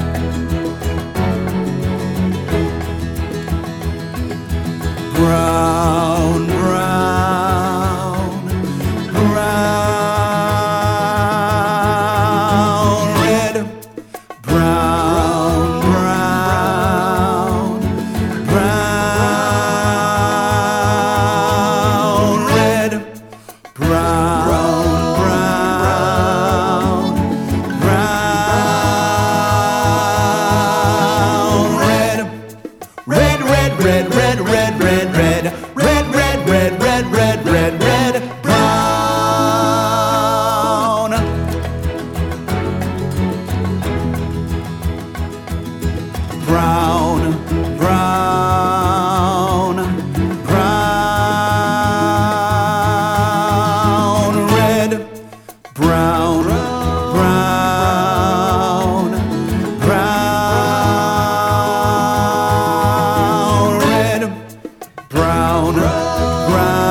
Brown, brown, brown, red, brown, brown, brown, red, brown, brown, brown, red, red, red, red, red, red, red, red, red, red, red, red, red, red, red, brown. Brown, brown, brown, red, brown, brown, brown, red, brown, brown.